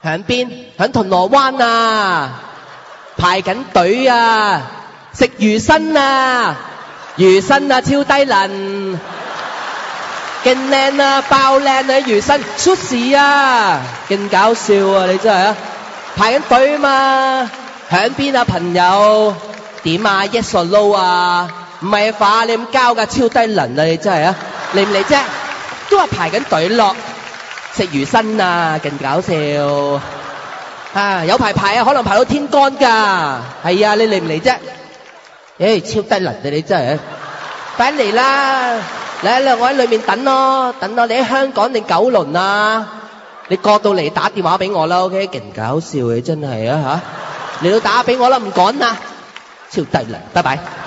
響邊？響銅鑼灣啊，排緊隊啊，食魚身啊，魚身啊超低能，勁靚啊，爆靚啊魚身 sushi 啊，勁搞笑啊你真係啊，排緊隊啊嘛，響邊啊朋友？點啊 yes or no 啊？唔係話你咁交㗎，超低能啊你真係啊，嚟唔嚟啫？都話排緊隊落食魚身啊，勁搞笑啊！有排排啊，可能排到天光㗎。係啊，你嚟唔嚟啫？超低能啊你真係，快嚟啦！嚟我喺裏面等咯，等我。你喺香港定九龍啊？你過到嚟打電話俾我啦 ，OK？ 勁搞笑你真係啊嚇！嚟到打俾我啦，唔趕啦，超低能，拜拜。